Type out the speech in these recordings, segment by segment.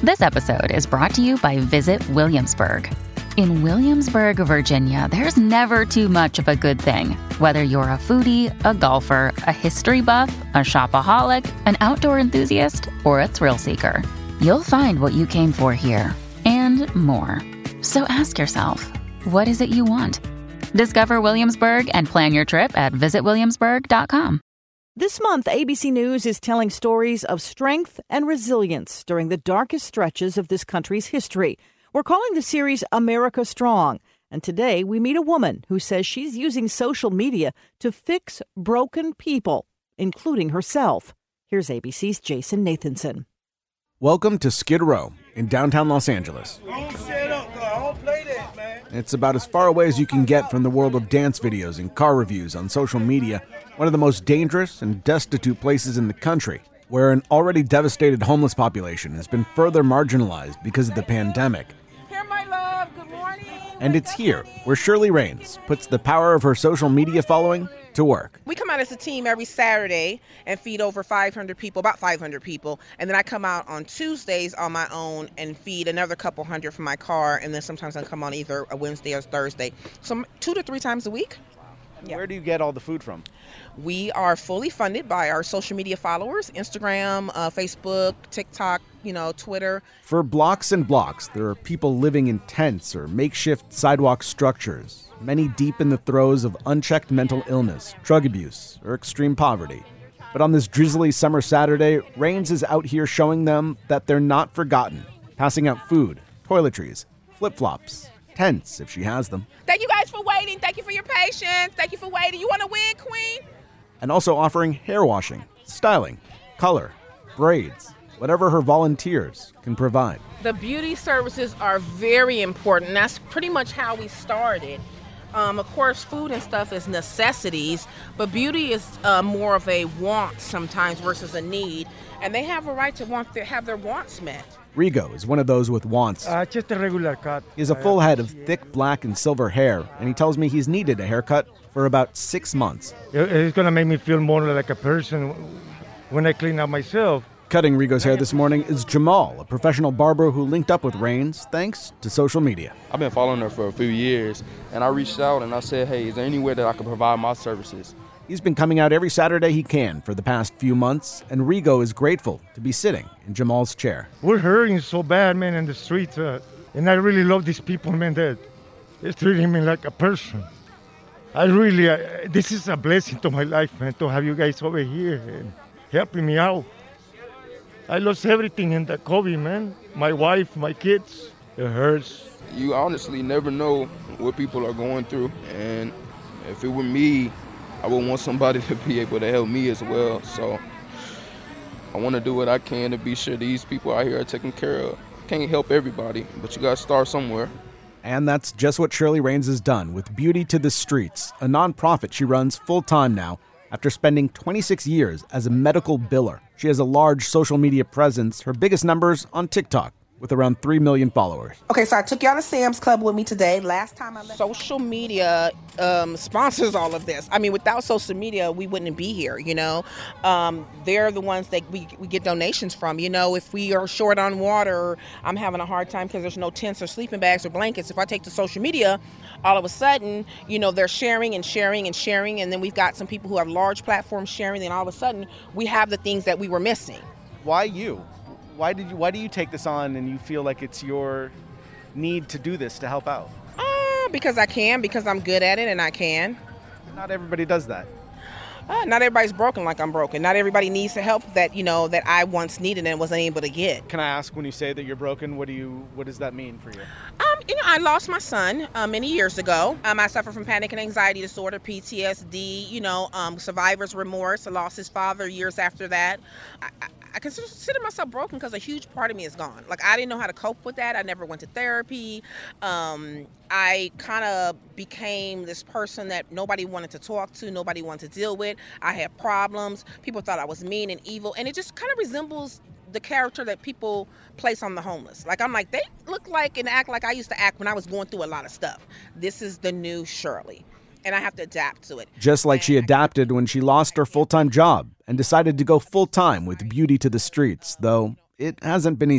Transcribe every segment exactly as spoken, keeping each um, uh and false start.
This episode is brought to you by Visit Williamsburg. In Williamsburg, Virginia, there's never too much of a good thing. Whether you're a foodie, a golfer, a history buff, a shopaholic, an outdoor enthusiast, or a thrill seeker, you'll find what you came for here and more. So ask yourself, what is it you want? Discover Williamsburg and plan your trip at visit williamsburg dot com. This month, A B C News is telling stories of strength and resilience during the darkest stretches of this country's history. We're calling the series America Strong. And today we meet a woman who says she's using social media to fix broken people, including herself. Here's A B C's Jason Nathanson. Welcome to Skid Row in downtown Los Angeles. Don't set up, though. I don't play that, man. It's about as far away as you can get from the world of dance videos and car reviews on social media, one of the most dangerous and destitute places in the country, where an already devastated homeless population has been further marginalized because of the pandemic. Here, my love. Good morning. And it's here where Shirley Raines puts the power of her social media following to work. We come out as a team every Saturday and feed over five hundred people, about five hundred people. And then I come out on Tuesdays on my own and feed another couple hundred from my car. And then sometimes I come on either a Wednesday or Thursday. So two to three times a week. Yeah. Where do you get all the food from? We are fully funded by our social media followers, Instagram, uh, Facebook, TikTok, you know, Twitter. For blocks and blocks, there are people living in tents or makeshift sidewalk structures, many deep in the throes of unchecked mental illness, drug abuse, or extreme poverty. But on this drizzly summer Saturday, Raines is out here showing them that they're not forgotten, passing out food, toiletries, flip-flops, tents if she has them. Thank you guys for waiting. Thank you for your patience. Thank you for waiting. You want to win, Queen? And also offering hair washing, styling, color, braids, whatever her volunteers can provide. The beauty services are very important. That's pretty much how we started. Um, of course, food and stuff is necessities, but beauty is uh, more of a want sometimes versus a need. And they have a right to want to have their wants met. Rigo is one of those with wants. Uh, just a regular cut. He has a full head of thick black and silver hair, and he tells me he's needed a haircut for about six months. It's going to make me feel more like a person when I clean up myself. Cutting Rigo's hair this morning is Jamal, a professional barber who linked up with Raines thanks to social media. I've been following her for a few years, and I reached out and I said, hey, is there any way that I could provide my services? He's been coming out every Saturday he can for the past few months, and Rigo is grateful to be sitting in Jamal's chair. We're hurting so bad, man, in the streets, uh, and I really love these people, man, that they're treating me like a person. I really, uh, this is a blessing to my life, man, to have you guys over here and helping me out. I lost everything in the COVID, man. My wife, my kids, it hurts. You honestly never know what people are going through, and if it were me, I would want somebody to be able to help me as well. So I want to do what I can to be sure these people out here are taken care of. Can't help everybody, but you got to start somewhere. And that's just what Shirley Raines has done with Beauty to the Streets, a nonprofit she runs full-time now after spending twenty-six years as a medical biller. She has a large social media presence, her biggest numbers on TikTok, with around three million followers. Okay, so I took y'all to Sam's Club with me today. Last time I left. Social media um, sponsors all of this. I mean, without social media, we wouldn't be here, you know. Um, they're the ones that we, we get donations from. You know, if we are short on water, I'm having a hard time because there's no tents or sleeping bags or blankets. If I take to social media, all of a sudden, you know, they're sharing and sharing and sharing. And then we've got some people who have large platforms sharing. And all of a sudden, we have the things that we were missing. Why you? Why did you? Why do you take this on and you feel like it's your need to do this to help out? Uh, because I can, because I'm good at it and I can. Not everybody does that. Uh, not everybody's broken like I'm broken. Not everybody needs the help that, you know, that I once needed and wasn't able to get. Can I ask, when you say that you're broken, what do you? What does that mean for you? Um, you know, I lost my son uh, many years ago. Um, I suffer from panic and anxiety disorder, P T S D, you know, um, survivor's remorse. I lost his father years after that. I, I, I consider myself broken because a huge part of me is gone. Like, I didn't know how to cope with that. I never went to therapy. Um, I kind of became this person that nobody wanted to talk to, nobody wanted to deal with. I had problems. People thought I was mean and evil. And it just kind of resembles the character that people place on the homeless. Like, I'm like, they look like and act like I used to act when I was going through a lot of stuff. This is the new Shirley. And I have to adapt to it. Just like she adapted when she lost her full-time job and decided to go full-time with Beauty to the Streets, though it hasn't been easy.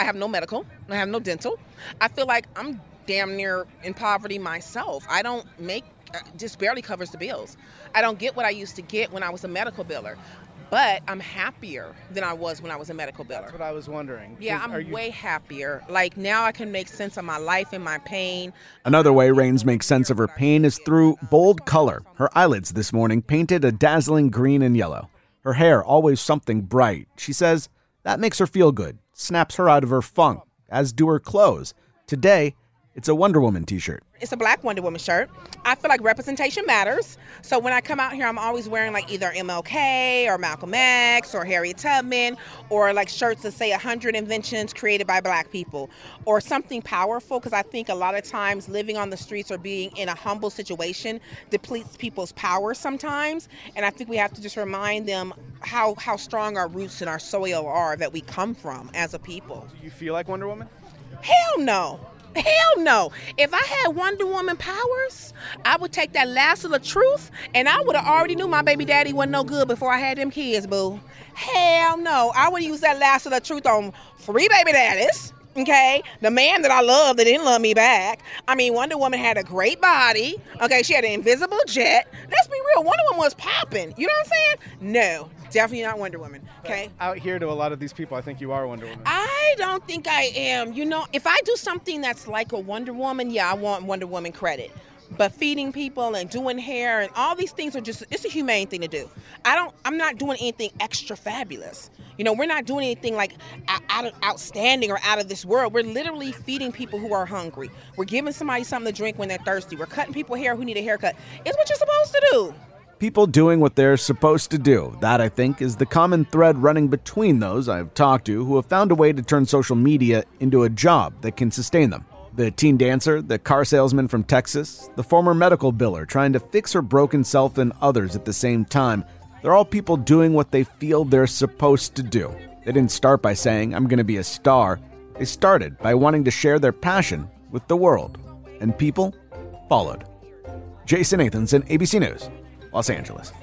I have no medical. I have no dental. I feel like I'm damn near in poverty myself. I don't make, uh, just barely covers the bills. I don't get what I used to get when I was a medical biller. But I'm happier than I was when I was a medical biller. That's what I was wondering. Yeah, I'm you... way happier. Like, now I can make sense of my life and my pain. Another way Raines makes sense of her pain is through bold color. Her eyelids this morning painted a dazzling green and yellow. Her hair always something bright. She says that makes her feel good, snaps her out of her funk, as do her clothes. Today, it's a Wonder Woman t-shirt. It's a black Wonder Woman shirt. I feel like representation matters. So when I come out here, I'm always wearing like either M L K or Malcolm X or Harriet Tubman, or like shirts that say one hundred inventions created by black people, or something powerful, because I think a lot of times living on the streets or being in a humble situation depletes people's power sometimes. And I think we have to just remind them how, how strong our roots and our soil are that we come from as a people. Do you feel like Wonder Woman? Hell no. Hell no. If I had Wonder Woman powers, I would take that lasso of truth, and I would have already knew my baby daddy wasn't no good before I had them kids, boo. Hell no. I would use that lasso of truth on three baby daddies, okay? The man that I loved that didn't love me back. I mean, Wonder Woman had a great body, okay? She had an invisible jet. Let's be real. Wonder Woman was popping. You know what I'm saying? No. Definitely not Wonder Woman, okay? But out here to a lot of these people, I think you are Wonder Woman. I don't think I am. You know, if I do something that's like a Wonder Woman, yeah, I want Wonder Woman credit. But feeding people and doing hair and all these things are just, it's a humane thing to do. I don't, I'm not doing anything extra fabulous. You know, we're not doing anything like out of, outstanding or out of this world. We're literally feeding people who are hungry. We're giving somebody something to drink when they're thirsty. We're cutting people hair who need a haircut. It's what you're supposed to do. People doing what they're supposed to do. That, I think, is the common thread running between those I've talked to who have found a way to turn social media into a job that can sustain them. The teen dancer, the car salesman from Texas, the former medical biller trying to fix her broken self and others at the same time. They're all people doing what they feel they're supposed to do. They didn't start by saying, I'm going to be a star. They started by wanting to share their passion with the world. And people followed. Jason Nathanson, A B C News, Los Angeles.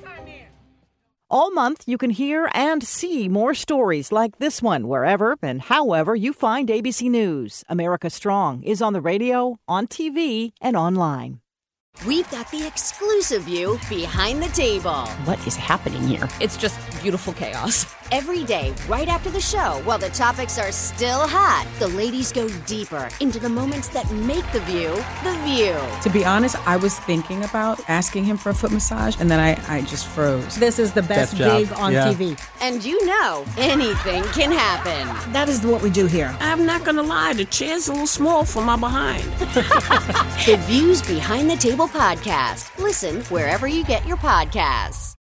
All month, you can hear and see more stories like this one wherever and however you find A B C News. America Strong is on the radio, on T V, and online. We've got the exclusive view behind the table. What is happening here? It's just beautiful chaos. Every day, right after the show, while the topics are still hot, the ladies go deeper into the moments that make the view the view. To be honest, I was thinking about asking him for a foot massage, and then I, I just froze. This is the best gig on yeah. T V. And you know, anything can happen. That is what we do here. I'm not going to lie, the chair's a little small for my behind. The Views Behind the Table podcast. Listen wherever you get your podcasts.